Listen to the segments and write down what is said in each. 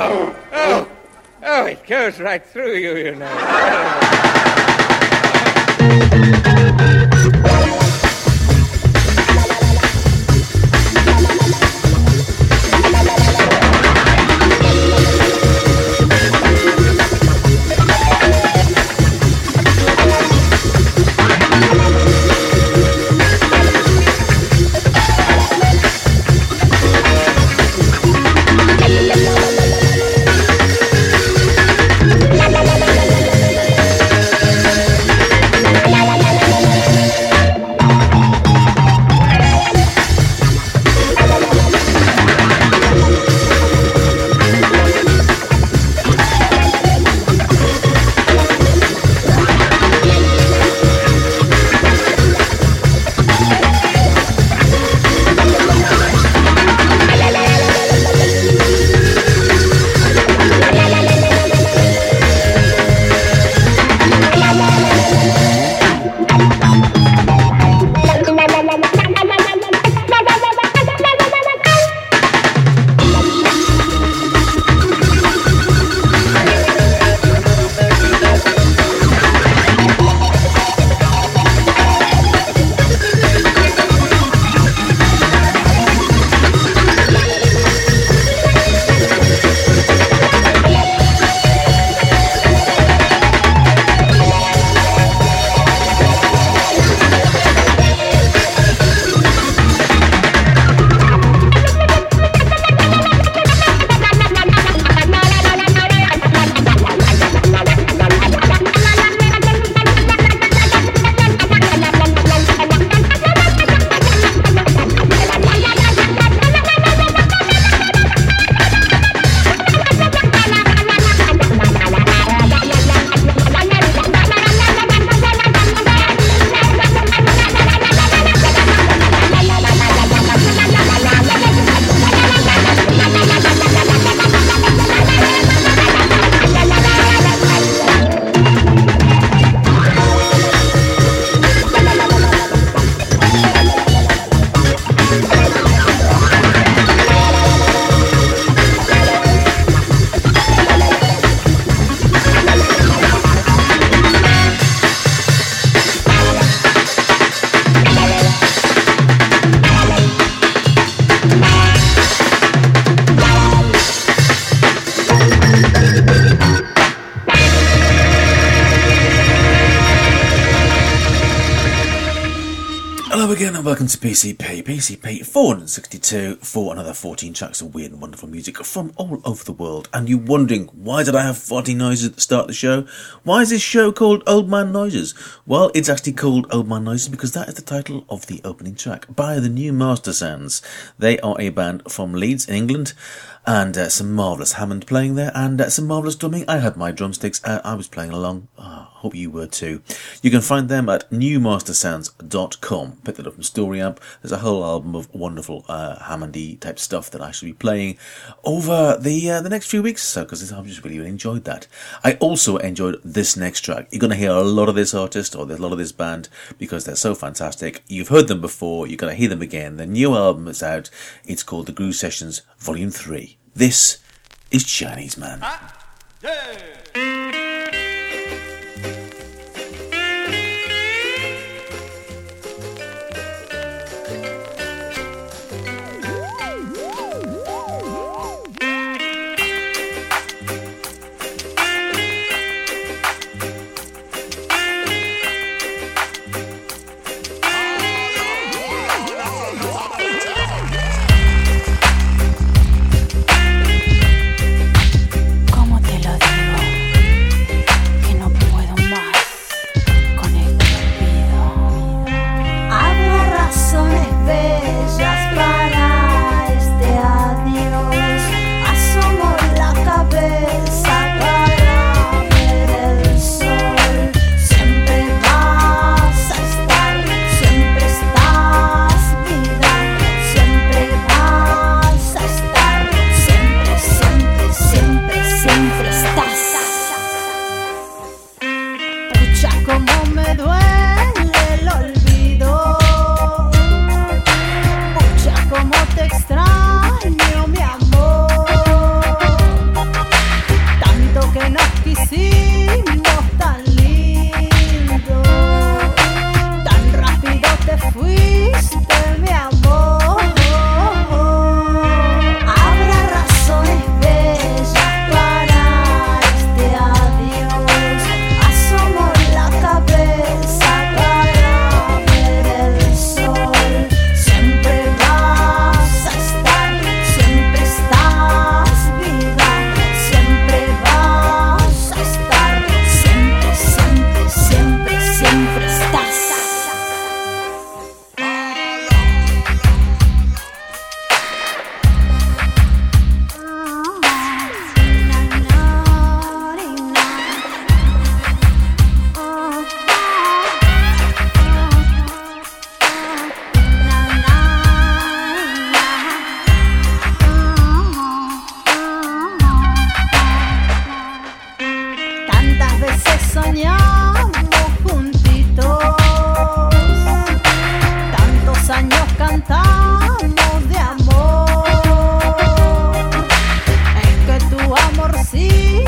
Oh, it goes right through you, you know. Hello again and welcome to PCP 462 for another 14 tracks of weird and wonderful music from all over the world. And you're wondering, why did I have 14 noises at the start of the show? Why is this show called Old Man Noises? Well, it's actually called Old Man Noises because that is the title of the opening track by the New Master Sounds. They are a band from Leeds in England, and some marvellous Hammond playing there, and some marvellous drumming. I had my drumsticks, I was playing along. Hope you were too. You can find them at newmastersounds.com. Pick that up from Story Amp. There's a whole album of wonderful Hammondy type stuff that I shall be playing over the next few weeks or so, because I've just really enjoyed that. I also enjoyed this next track. You're going to hear a lot of this artist, or a lot of this band, because they're so fantastic. You've heard them before, you're going to hear them again. The new album is out. It's called The Groove Sessions Volume 3. This is Chinese Man. ¿Cómo te lo digo?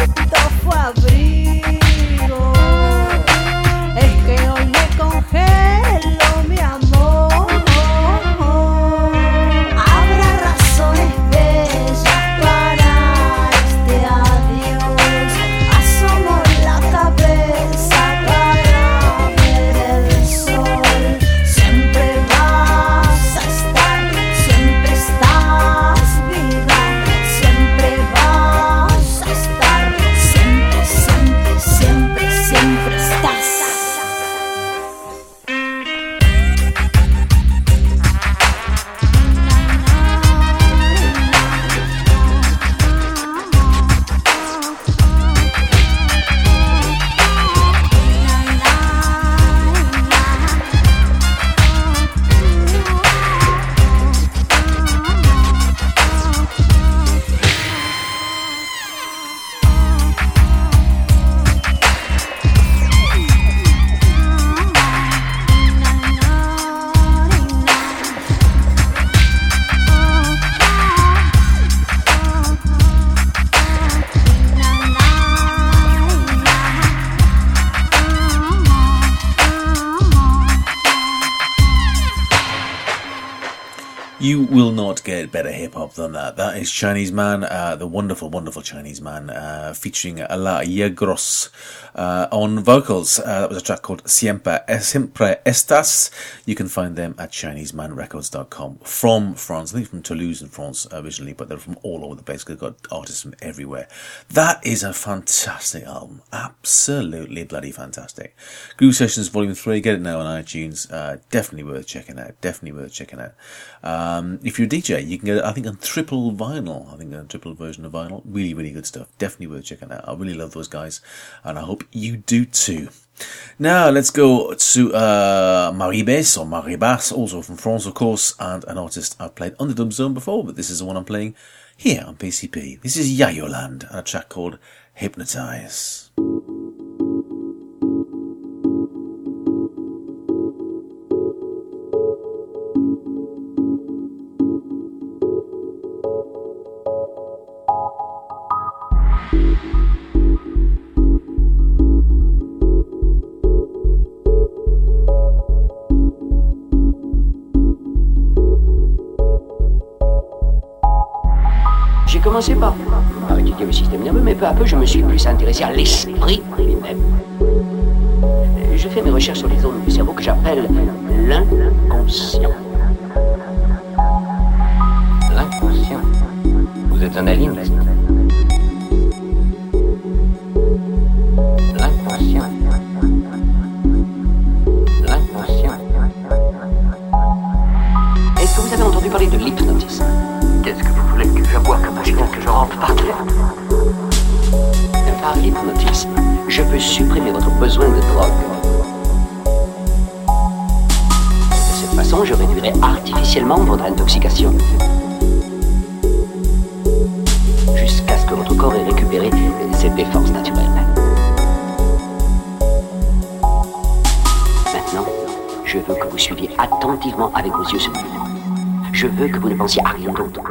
fue abrigo. Es que hoy me congelo, mi amor. Habrá razones bellas para este adiós. Asomo la cabeza para ver el sol. Siempre vas a estar, siempre estás viva. Siempre vas a estar, siempre, siempre, siempre, siempre estás. You will not get better hip-hop than that. That is Chinese Man, the wonderful, wonderful Chinese Man, featuring La Yegros on vocals. That was a track called Siempre Estas. You can find them at ChineseManRecords.com. From France, I think from Toulouse in France originally, but they're from all over the place. They've got artists from everywhere. That is a fantastic album. Absolutely bloody fantastic. Groove Sessions Volume 3, get it now on iTunes. Definitely worth checking out. Definitely worth checking out. If you're a DJ, you can get it, I think, on triple vinyl. I think a triple version of vinyl. Really, really good stuff. Definitely worth checking out. I really love those guys, and I hope you do too. Now, let's go to Maribes, or Maribas, also from France, of course, and an artist I've played on the Dub Zone before, but this is the one I'm playing here on PCP. This is Yayoland, and a track called Hypnotize. J'ai commencé par étudier le système nerveux, mais peu à peu, je me suis plus intéressé à l'esprit lui-même. Je fais mes recherches sur les zones du cerveau que j'appelle l'inconscient. L'inconscient. Vous êtes un aliéniste. L'inconscient. L'inconscient. Est-ce que vous avez entendu parler de l'hypnotisme? Qu'est-ce que vous voulez que je bois comme un chien que je rentre par terre? Par l'hypnotisme, je peux supprimer votre besoin de drogue. De cette façon, je réduirai artificiellement votre intoxication. Jusqu'à ce que votre corps ait récupéré ses défenses naturelles. Maintenant, je veux que vous suiviez attentivement avec vos yeux sur vous. Je veux que vous ne pensiez à rien d'autre.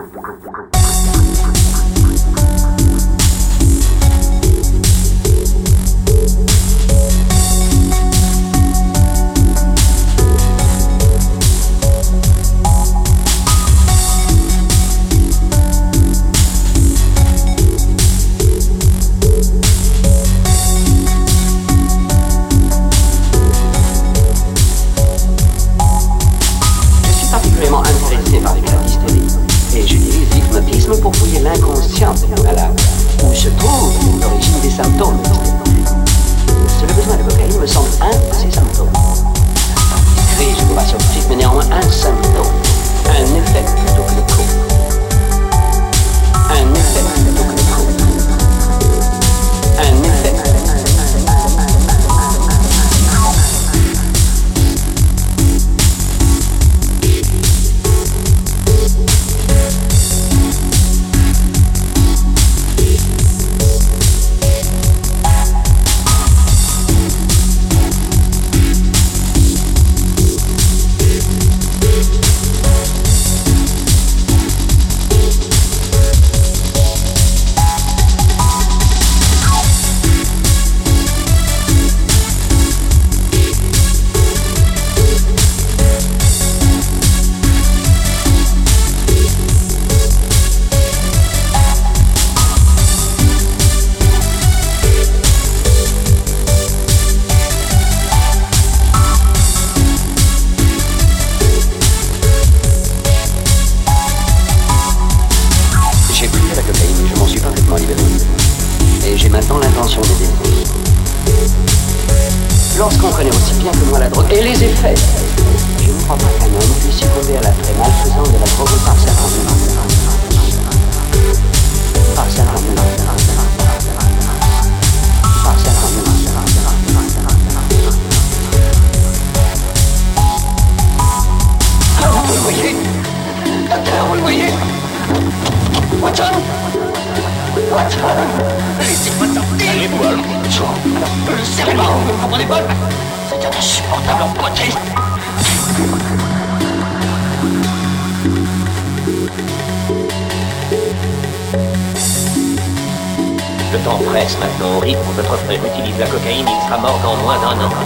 Pour fouiller l'inconscient de nos malades, où se trouve l'origine des symptômes. Le besoin de cocaïne me semble un de ces symptômes. Je vous rassure tout de suite, mais néanmoins un symptôme, un effet plutôt que le cause. Un effet plutôt que le cause. Un effet. maintenant l'intention des démons. Lorsqu'on connaît aussi bien que moi la drogue et les effets, je ne crois pas qu'un homme puisse succomber à l'attrait malfaisant de la drogue par sa ramenant. Par sa ramenant. Par sa ramenant. Vous le voyez? Docteur, vous le voyez? Watson! Watson! Laissez-moi sortir! Allez-vous, serrez-moi, vous ne comprenez pas? C'est insupportable en beauté! Le temps presse maintenant. Au rythme où votre frère utilise la cocaïne, il sera mort dans moins d'un an.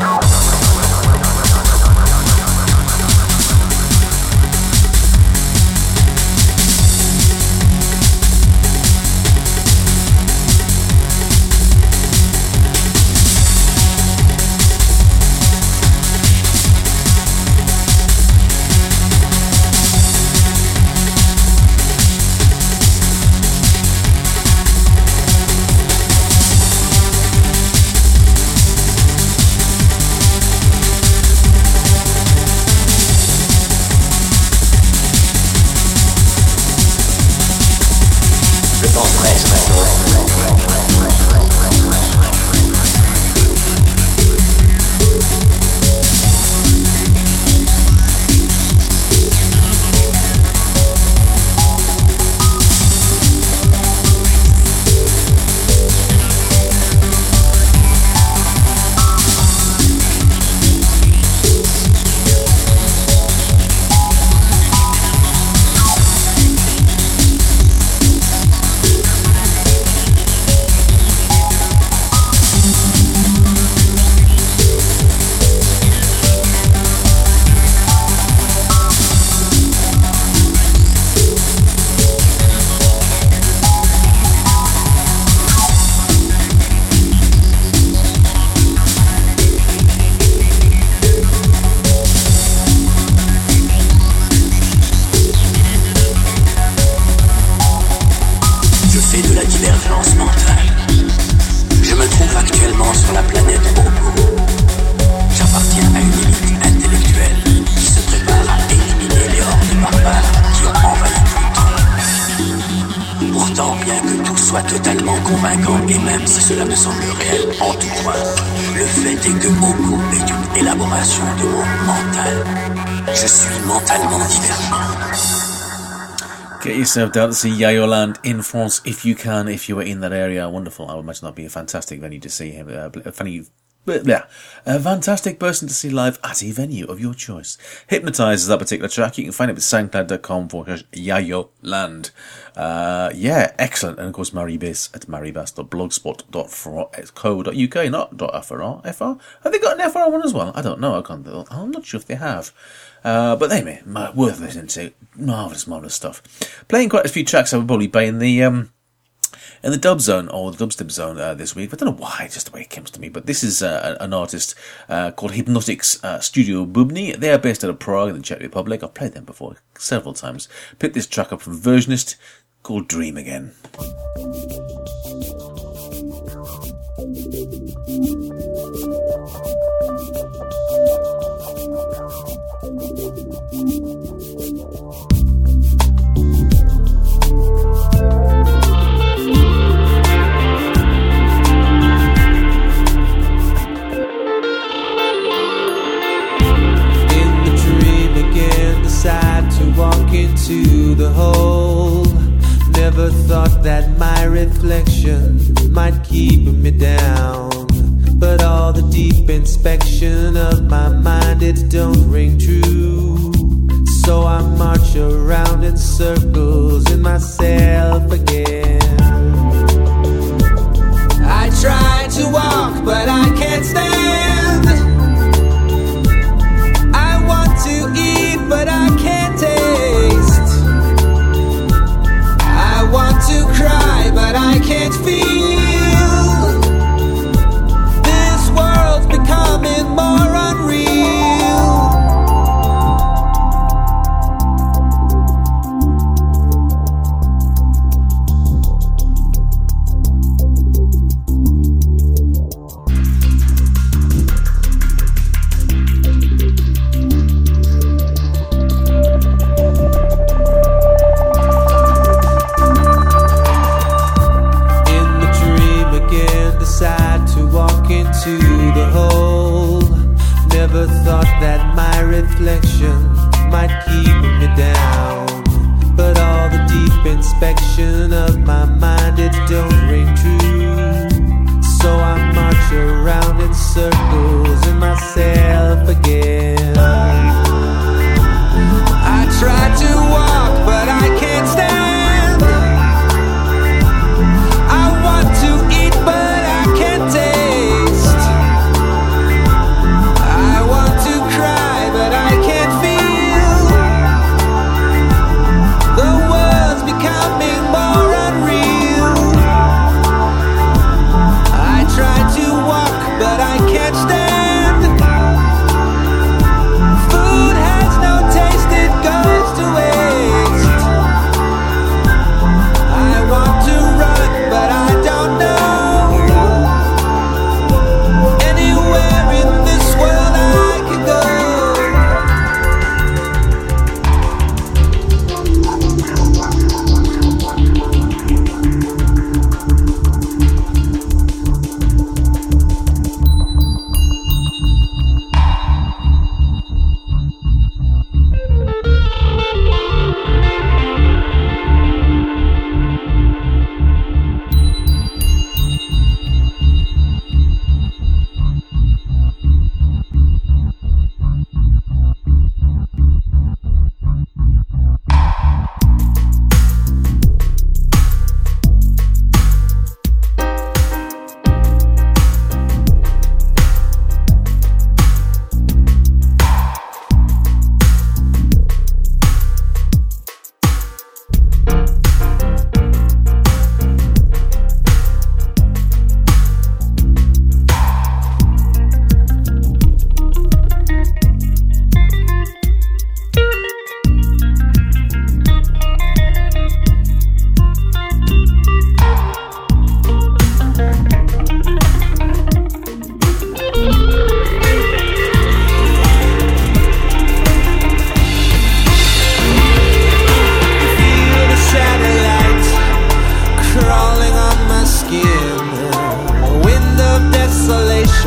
Get yourself down to see Yayo Land in France if you can, if you were in that area. Wonderful. I would imagine that'd be a fantastic venue to see him. A fantastic person to see live at a venue of your choice. Hypnotize is that particular track. You can find it at soundcloud.com/Yayo Land. Yeah, excellent. And of course, Maribas at maribas.blogspot.co.uk, not .fr. FR? Have they got an FR one as well? I don't know. I'm not sure if they have. But anyway, worth listening to. Marvellous stuff. Playing quite a few tracks I would probably play in the dub zone, or the dubstep zone this week. I don't know why, just the way it comes to me. But this is an artist called Hypnotics Studio Bubny. They are based out of Prague in the Czech Republic. I've played them before several times. Picked this track up from Versionist called Dream Again. Decide to walk into the hole. Never thought that my reflection might keep me down, but all the deep inspection of my mind, it don't ring true. So I march around in circles in myself again. I try to walk, but I can't stand. I want to eat, but I can't taste. I want to cry, but I can't feel. This world's becoming more unreal.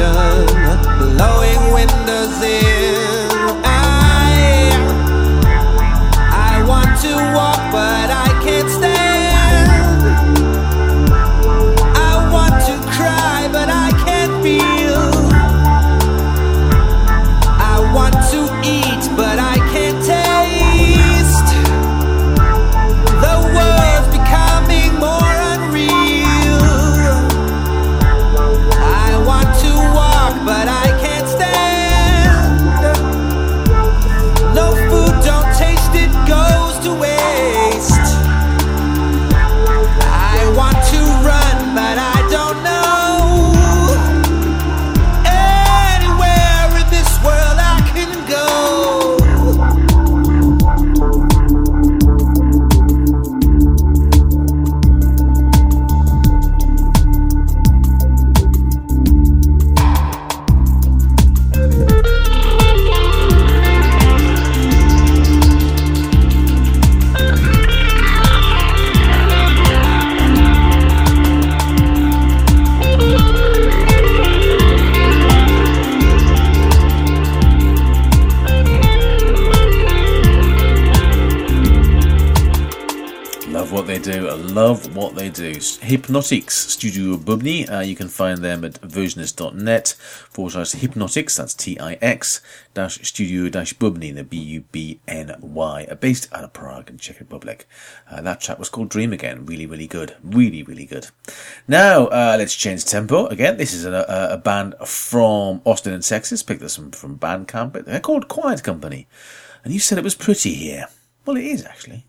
blowing windows in. I want to walk, but I can't stand. I want to cry, but I can't feel. I want to eat, but I can't taste. The world's becoming more unreal. I want to walk, but I can't stand. No food, don't taste it, goes to waste. I want to run, but I don't know anywhere in this world I can go. Love what they do. I love what they do. Hypnotics Studio Bubny. You can find them at versionist.net/hypnotics. That's TIX-studio-bubny, the BUBNY, based out of Prague in Czech Republic. That track was called Dream Again. Really, really good. Really, really good. Now, let's change tempo again. This is a band from Austin and Texas. Picked this from Bandcamp. They're called Quiet Company. And you said it was pretty here. Well, it is actually.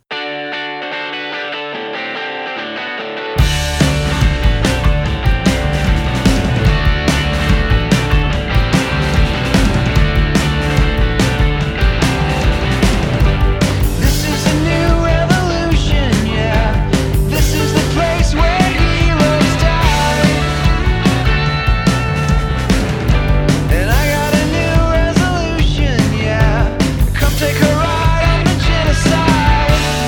Take a ride on the genocide.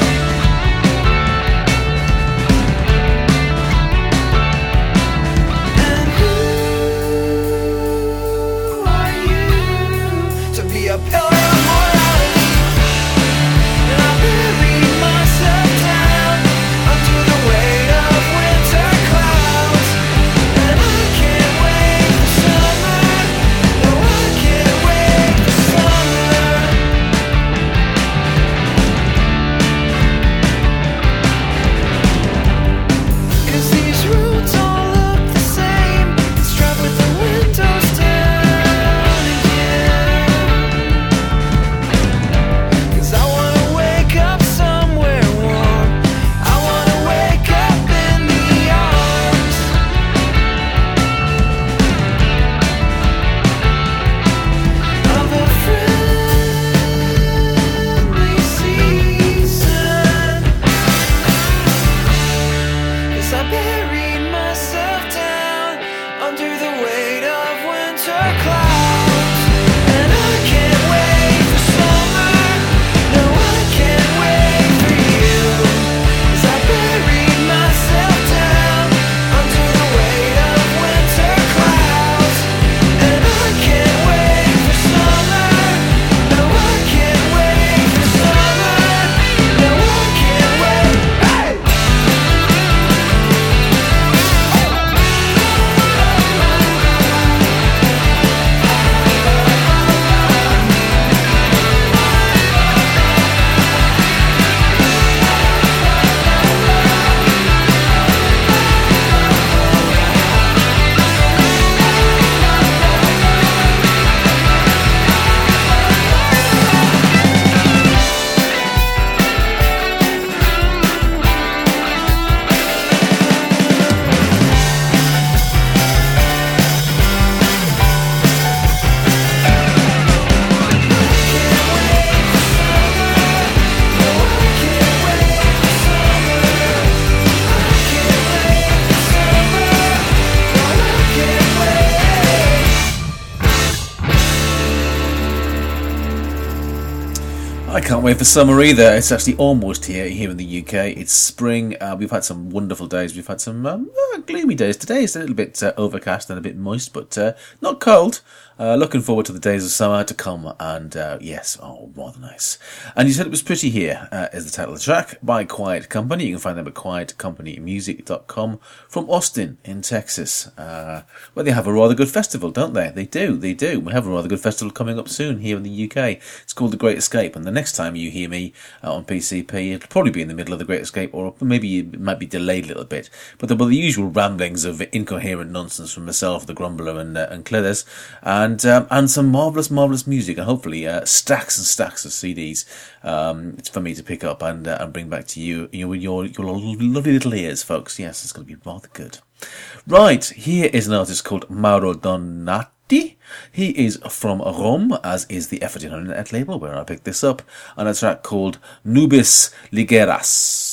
can't wait for summer either. It's actually almost here in the UK. It's spring. We've had some wonderful days. We've had some gloomy days. Today it's a little bit overcast and a bit moist, but not cold. Looking forward to the days of summer to come, and yes, rather nice. And You Said It Was Pretty Here is the title of the track by Quiet Company. You can find them at quietcompanymusic.com from Austin in Texas, where they have a rather good festival, don't they? They do. We have a rather good festival coming up soon here in the UK. It's called The Great Escape, and the next time you hear me on PCP, it'll probably be in the middle of The Great Escape, or maybe it might be delayed a little bit, but there will be the usual ramblings of incoherent nonsense from myself, the Grumbler, and Clithers, and some marvellous music, and hopefully stacks and stacks of CDs it's for me to pick up and bring back to you, with your lovely little ears, folks. Yes, it's going to be rather good. Right, here is an artist called Mauro Donati. He is from Rome, as is the Effort in Net label where I picked this up, and a track called Nubes Ligeras.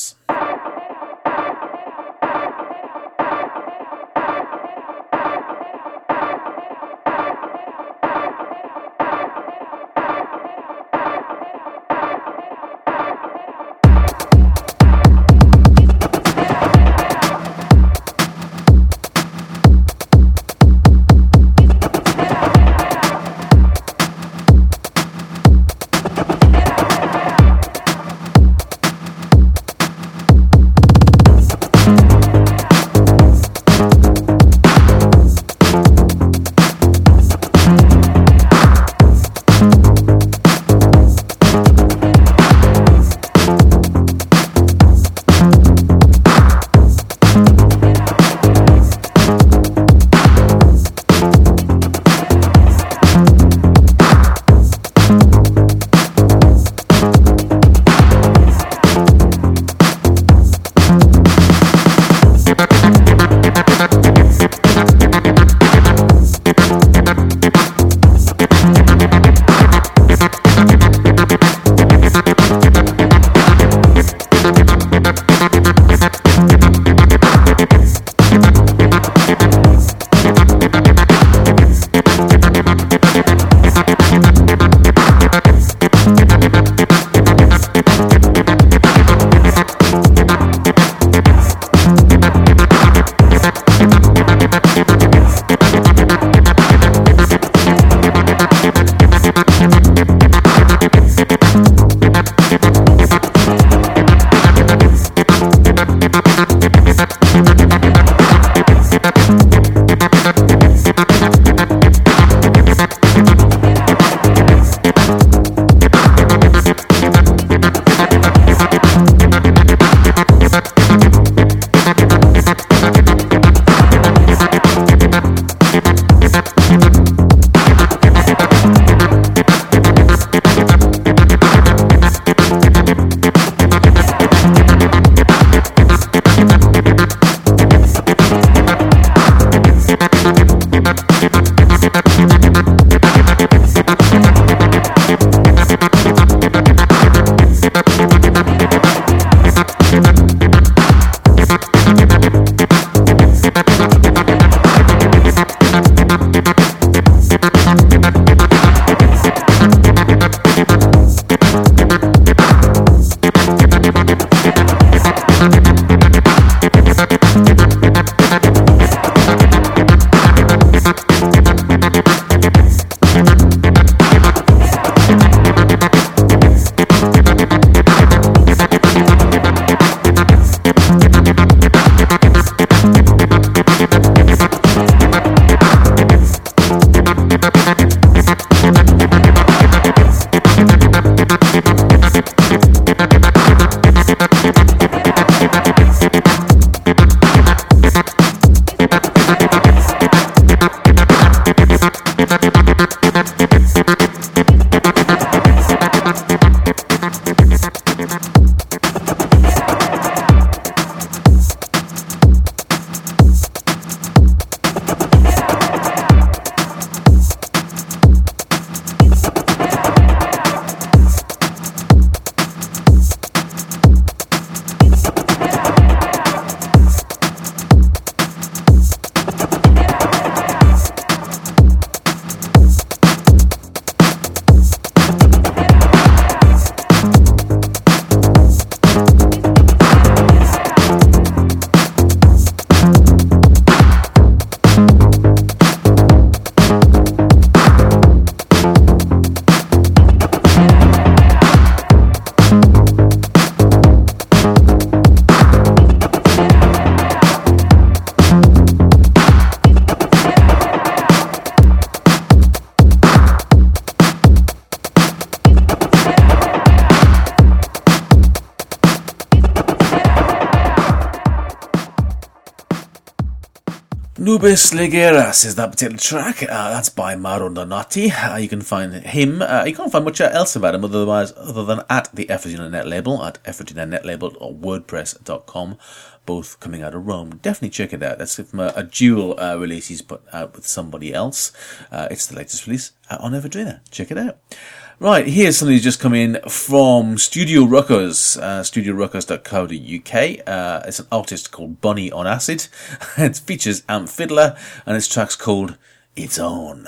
Nubes Ligeras is that particular track. That's by Mauro Donati. You can find him. You can't find much else about him other than at the Effortina Net Label, at Effortina Net Label or WordPress.com, both coming out of Rome. Definitely check it out. That's a dual release he's put out with somebody else. It's the latest release on Effortina. Check it out. Right, here's something that's just come in from Studio Ruckers, studioruckers.co.uk. It's an artist called Bunny on Acid. It features Amp Fiddler, and its track's called It's On.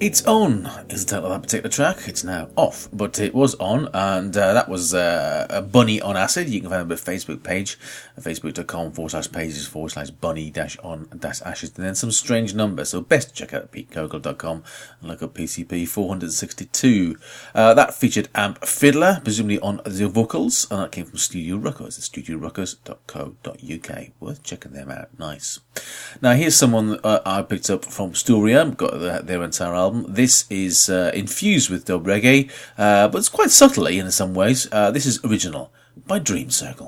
It's On is the title of that particular track. It's now off, but it was on, and that was Bunny on Acid. You can find it on the Facebook page, facebook.com/pages/bunny-on-ashes, and then some strange numbers. So best check out PeteCogle.com and look up PCP 462. That featured Amp Fiddler, presumably on the vocals, and that came from Studio Ruckers, studioruckers.co.uk. Worth checking them out. Nice. Now here's someone I picked up from Storia, got their entire album. This is infused with dub reggae, but it's quite subtly in some ways. This is Original by Dream Circle.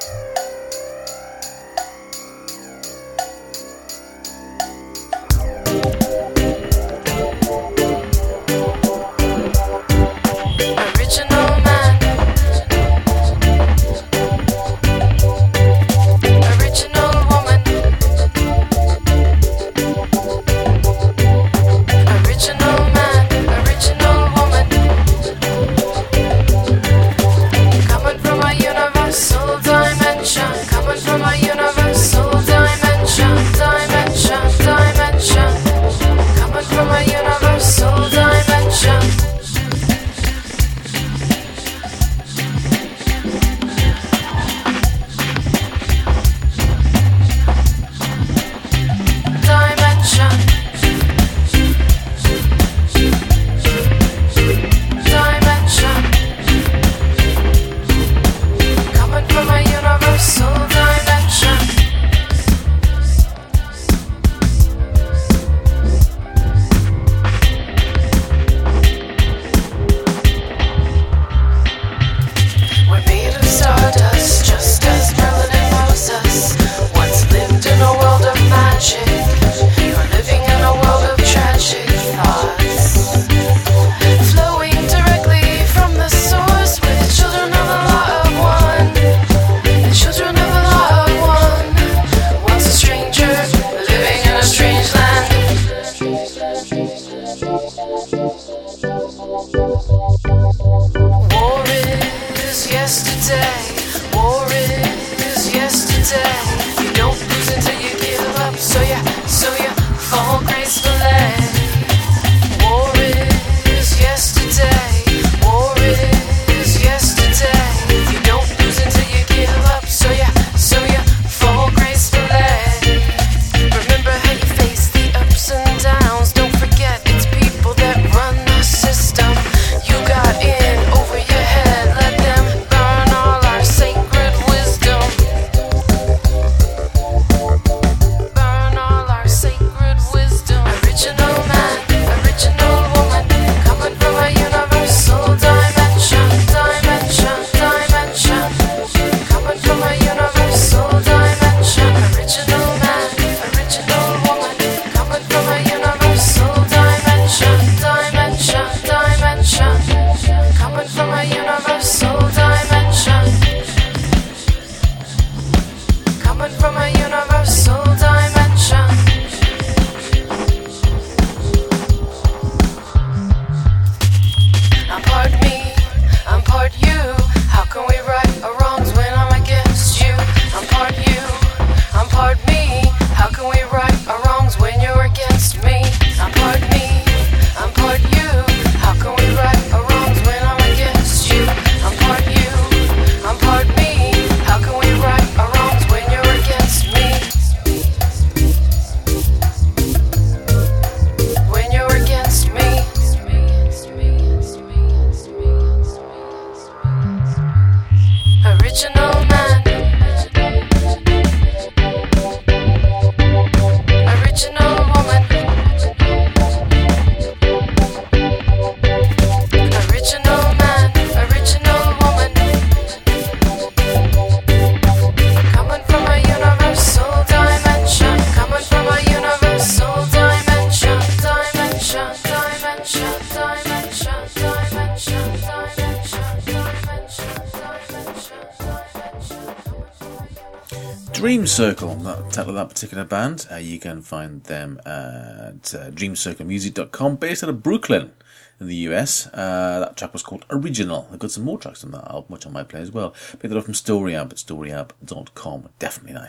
Dream Circle, that title of that particular band. You can find them at dreamcirclemusic.com, based out of Brooklyn in the US. That track was called Original. I've got some more tracks on that album, which I might play as well. Picked it up from Storyamp at storyamp.com. Definitely nice.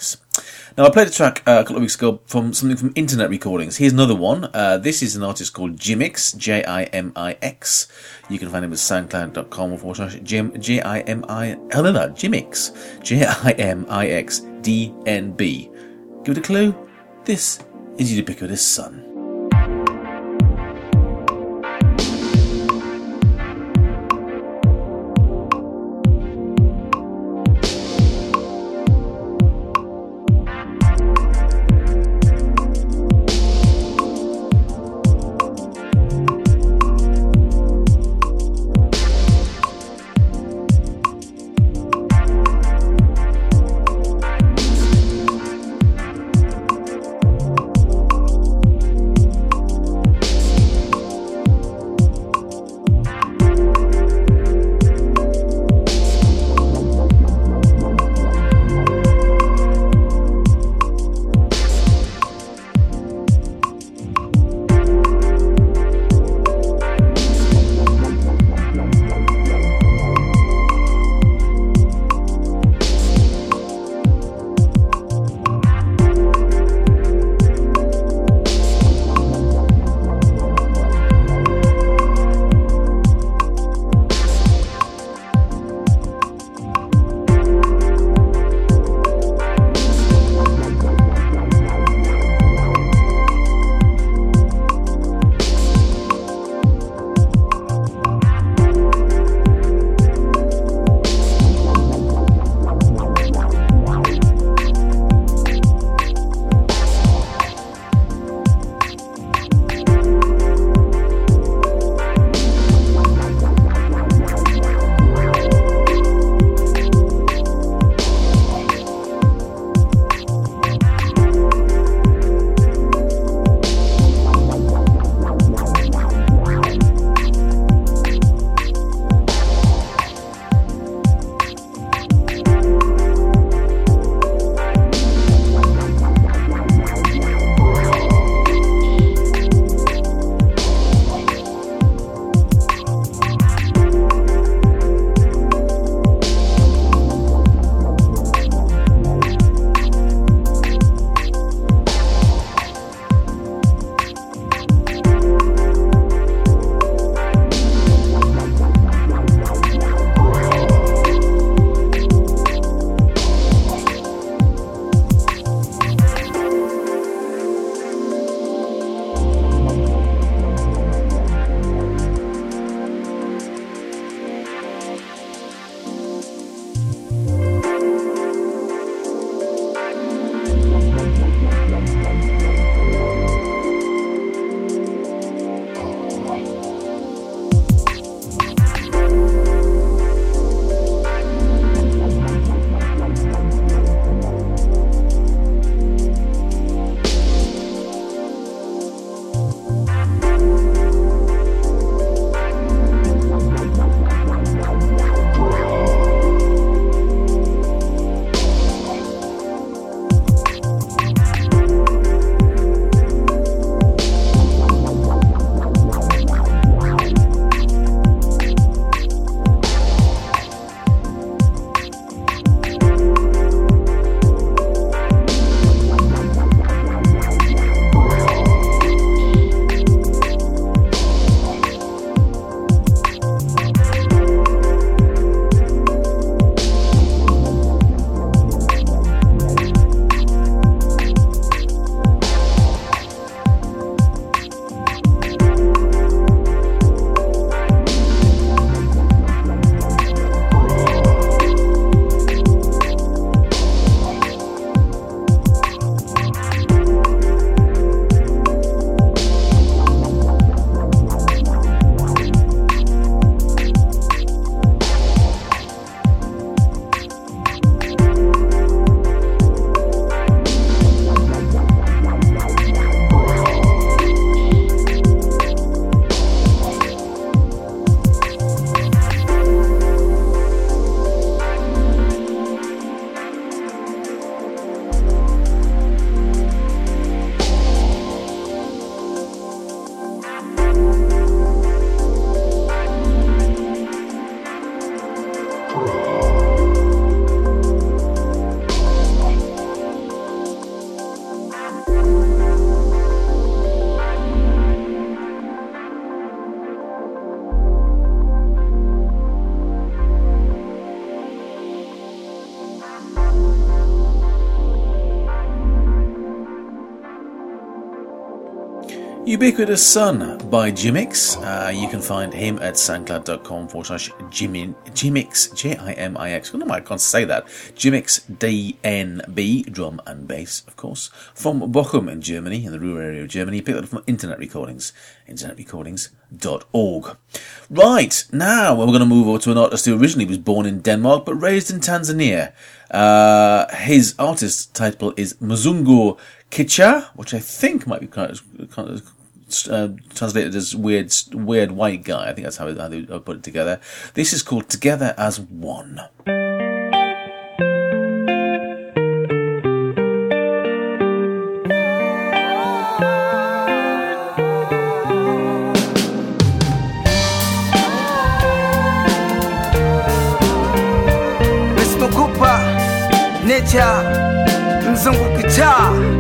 Now, I played a track a couple of weeks ago from something from Internet Recordings. Here's another one. This is an artist called Jimix, Jimix. You can find him at soundcloud.com/Jim, Jimix, JIMIXDNB. Give it a clue. This is Ubiquitous Sun. Ubiquitous Sun by Jimix. You can find him at soundcloud.com/Jimix, Jimix. I can't say that. Jimix DNB, drum and bass, of course. From Bochum in Germany, in the rural area of Germany. Picked up from Internet Recordings, internetrecordings.org. Right, now we're going to move over to an artist who originally was born in Denmark but raised in Tanzania. His artist title is Mzungu Kicha, which I think might be kind of translated as weird white guy. I think that's how they put it together. This is called Together as One. Kupa Nature Mzungu Kicha.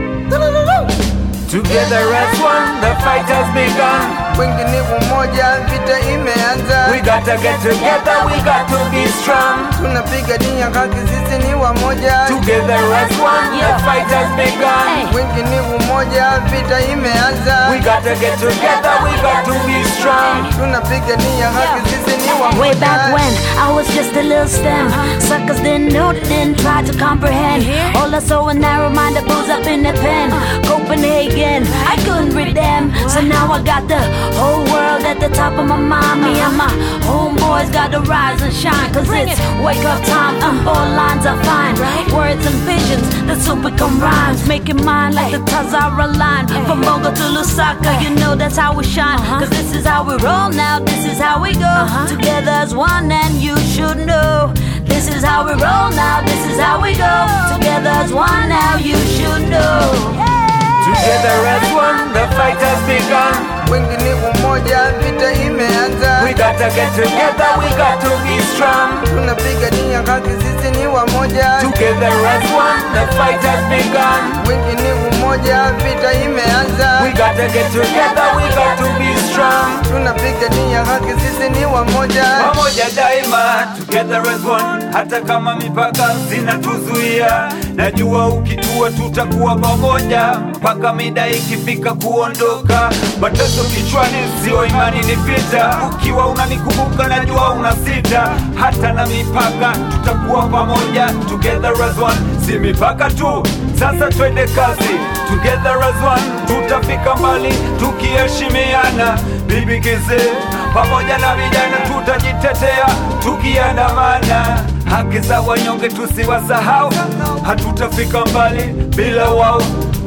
Together as one, the fight has begun. Wengine umoja, vita imeanza. We gotta get together, we got to be strong. Tunapigania haki, sisi ni wamoja. Together as one, the fight has begun. Wengine umoja, vita imeanza. We gotta get together, we got to be strong. Tunapigania haki, sisi ni wamoja. Way back when I was just a little stem, suckers didn't know, they didn't try to comprehend. All I saw were narrow-minded bulls up in the pen. Copenhagen, I couldn't read them. So now I got the whole world at the top of my mind. Me and my homeboys got to rise and shine. Cause it's wake up time, all lines are fine. Words and visions that soon become rhymes. Making mine like the Tazara line. From Bongo to Lusaka, you know that's how we shine. Cause this is how we roll now, this is how we go. Together as one, and you should know. This is how we roll now, this is how we go. Together as one, now you should know. Together as one, the fight has begun. Wengine umoja, vita imeanza. We gotta get together, we got to be strong. Tunapigania haki, sisi ni wamoja. Together as one, the fight has begun. Wengine umoja, vita imeanza. We gotta get together, we got to be strong. Tunapigania haki, sisi ni wamoja. Pamoja daima, together as one. Hata kama mipaka zinatuzuia, najua ukitua tutakuwa pamoja mpaka mida ikifika kuondoka. Mateso kichwani sio imani ni vita. Ukiwa unanikumbuka najua unasita. Hata na mipaka tutakuwa pamoja. Together as one, si mipaka tu. Sasa twende kazi. Together as one, tutafika mbali tukiheshimiana. Bibi Kize pamoja na vijana tutajitetea tukiandamana. Haki za wanyonge tusiwasahau. Hatutafika mbali bila wao.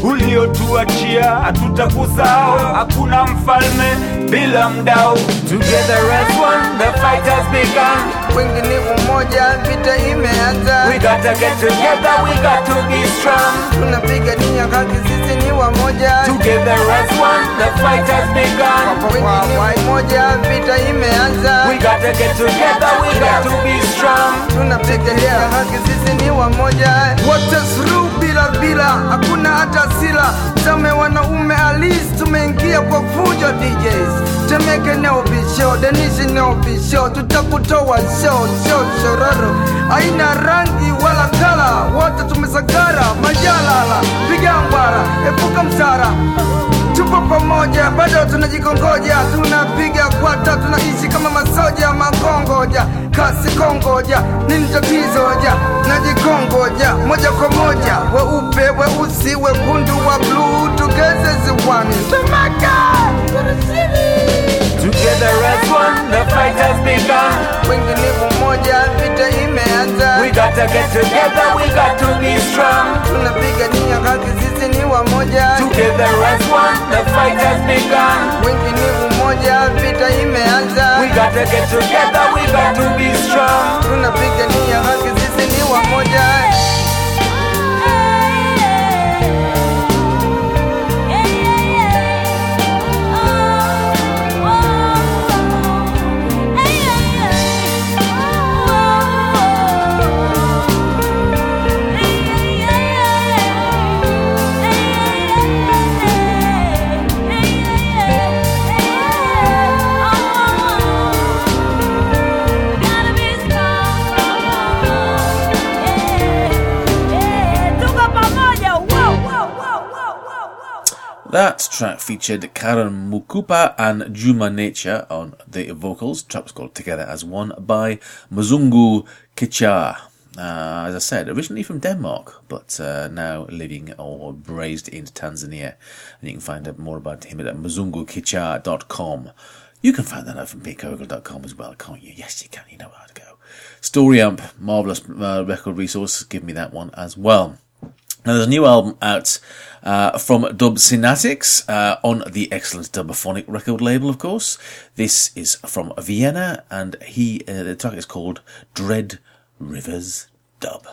Uliotuachia hatutakusahau. Hakuna mfalme bila mdau. Together as one, the fight has begun. Wengine umoja, vita imeanza. We gotta get together, we got to be strong. Tunapigania haki, sisi ni wamoja. Together as one, the fight has begun. Wengine umoja, vita imeanza. We gotta get together, we got to be strong. Tunapigania haki, sisi ni wamoja. Wote suru bila, hakuna hata sila. Tame wanaume halisi, tumeingia kwa fujo DJs. Temeke neo bisho, Denisi neo bisho. Tutakutoa show shororo. Haina rangi wala kala, wote tumesagara. Majalala, piga ngwara, epuka msara. Tupo pamoja, bado tunajikongoja. Tunapiga kwata, tunaishi kama masoja. Makongoja, kasi kongoja. Nini tatizoja, najikongoja. Moja kwa moja, weupe, weusi, wekundu, wa blue. Together as one. Together as one, the fight has begun. Wengine umoja, vita imeanza. We gotta get together, we got to be strong. Tunapigania haki, sisi ni wamoja. Together as one, the fight has begun. Wengine umoja, vita imeanza. We gotta get together, we got to be strong. Tunapigania haki, sisi ni wamoja. Gotta be strong. That track featured Karen Mukupa and Juma Nature on the vocals. The track was called Together as One by Mzungu Kicha. As I said, originally from Denmark, but now living or raised in Tanzania. And you can find out more about him at mzungukicha.com. You can find that out from petecogle.com as well, can't you? Yes, you can. You know how to go. Storyamp, marvellous record resource. Give me that one as well. Now, there's a new album out from Dub Synatics on the excellent Dubophonic record label, of course. This is from Vienna, and the track is called Dread Rivers Dub.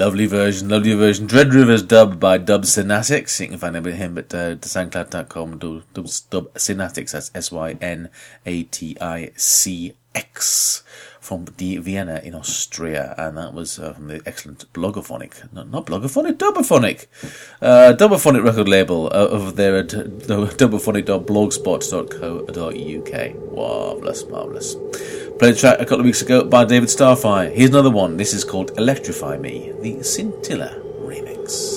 Lovely version. Dread Rivers dub by Dub Synatics. You can find him at soundcloud.com. Dub Synatics, that's SYNATICX, from the Vienna in Austria. And that was from the excellent Blogophonic. Not Blogophonic, Dubophonic. Dubophonic record label over there at dubophonic.blogspot.co.uk. Marvellous. Played a track a couple of weeks ago by David Starfire. Here's another one. This is called Electrify Me, the Scintilla remix.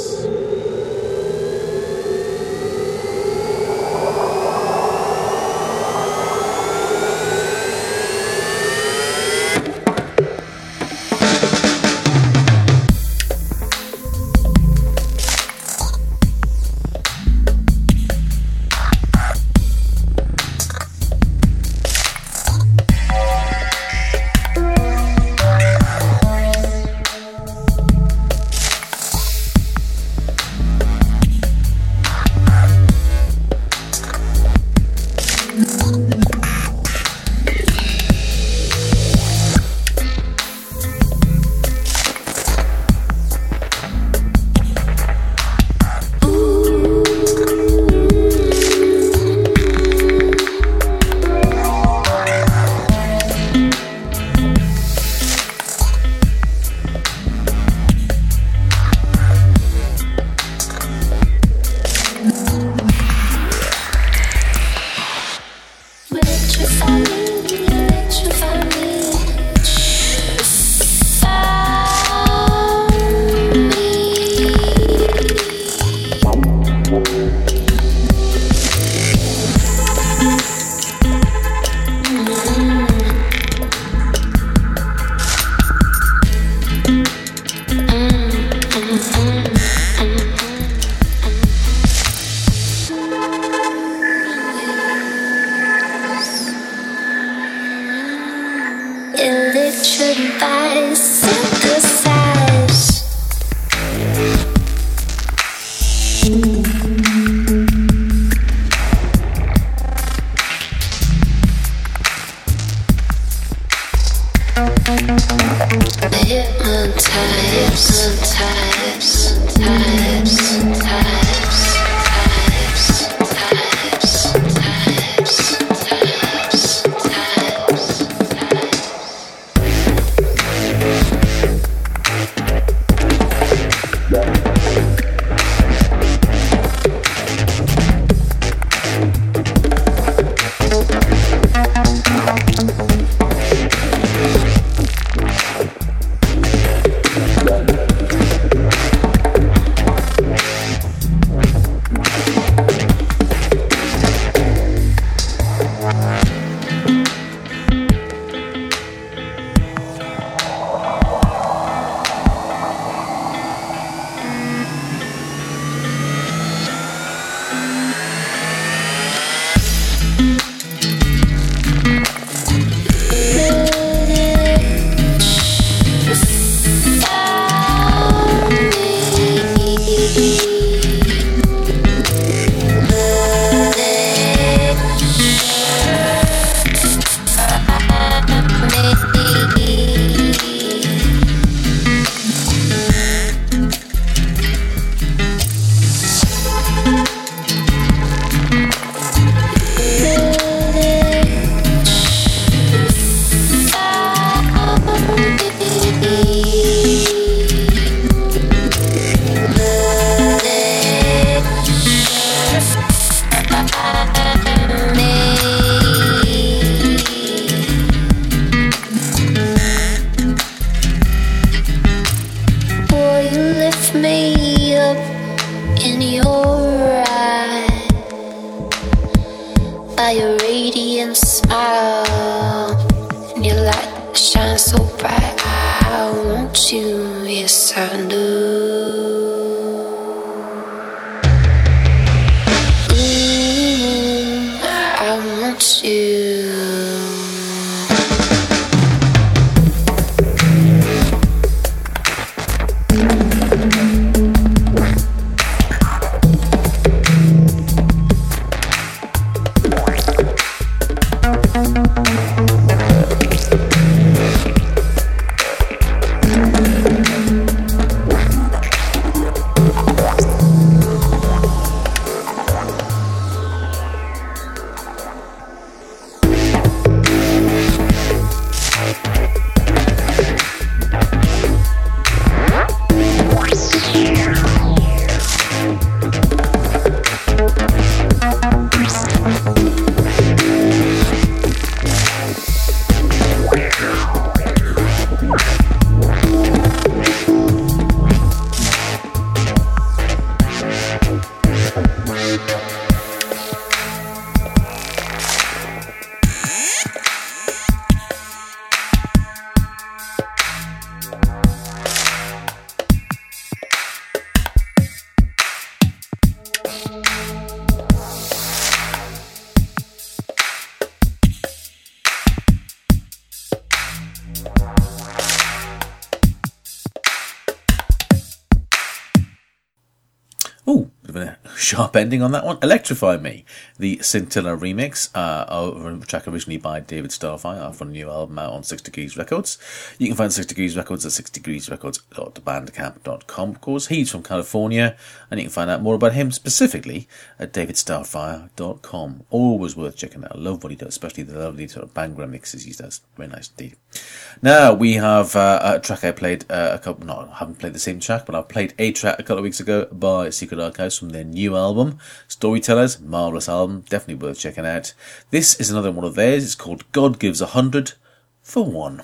sharp ending on that one. Electrify Me, the Scintilla remix, a track originally by David Starfire from a new album out on 6 Degrees Records. You can find 6 Degrees Records at 6degreesrecords.bandcamp.com. Of course, he's from California, and you can find out more about him specifically at davidstarfire.com. Always worth checking out. I love what he does, especially the lovely sort of bang remixes he does. Very nice indeed. Now, we have a track I played I haven't played the same track, but I played a track a couple of weeks ago by Secret Archives from their new album, Storytellers. Marvellous album, definitely worth checking out. This is another one of theirs. It's called God Gives 100 for One.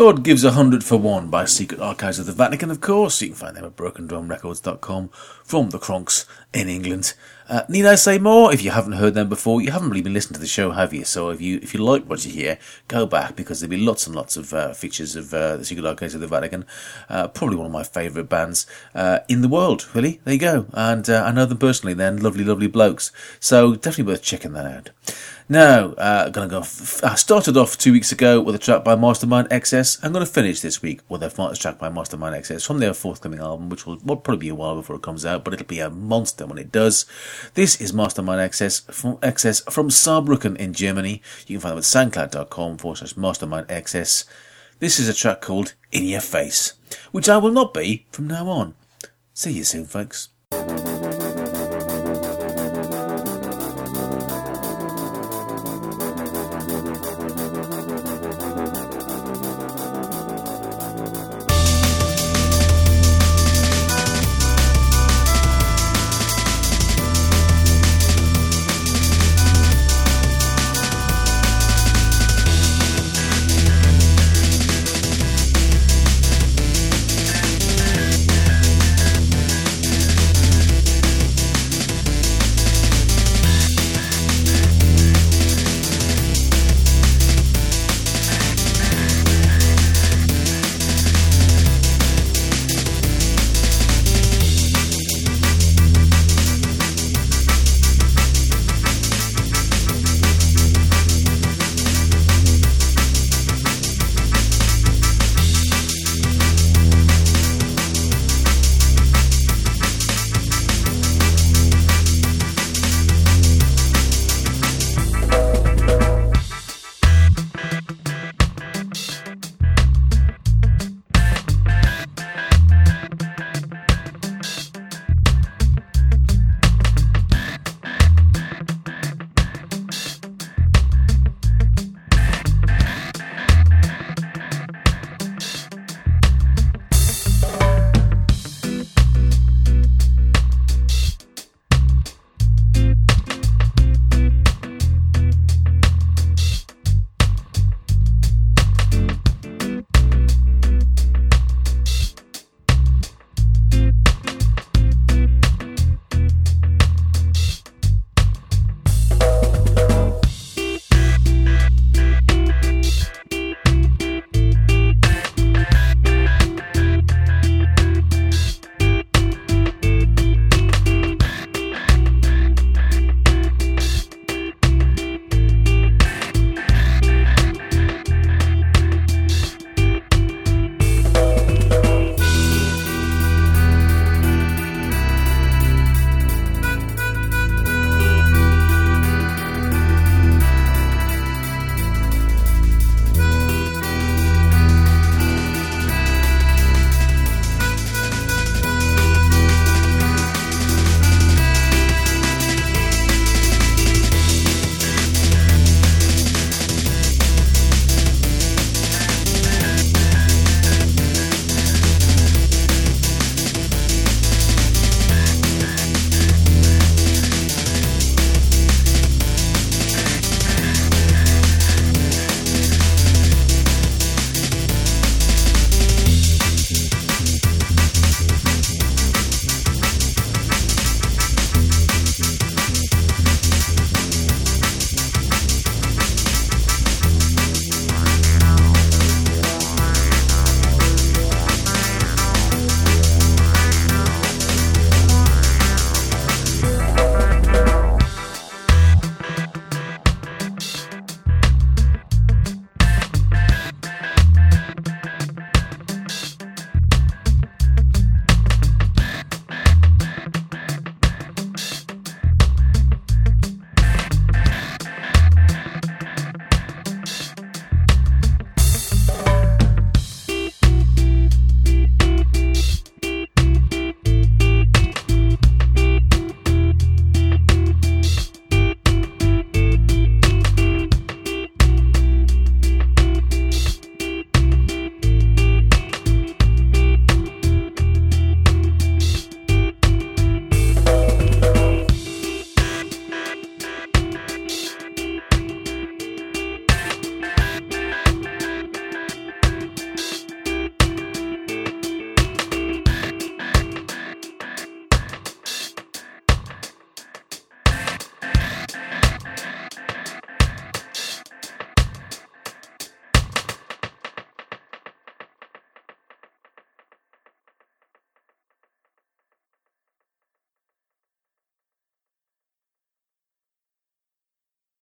God Gives 100 for One by Secret Archives of the Vatican, of course. You can find them at brokendrumrecords.com from the Cronks in England. Need I say more? If you haven't heard them before, you haven't really been listening to the show, have you? So if you like what you hear, go back, because there'll be lots and lots of features of the Secret Archives of the Vatican. Probably one of my favourite bands in the world, really. There you go. And I know them personally. They're lovely, lovely blokes. So definitely worth checking that out. Now, I started off 2 weeks ago with a track by Mastermind XS. I'm going to finish this week with a track by Mastermind XS from their forthcoming album, which will probably be a while before it comes out, but it'll be a monster when it does. This is Mastermind XS from Saarbrücken in Germany. You can find them at soundcloud.com/Mastermind XS. This is a track called In Your Face, which I will not be from now on. See you soon, folks.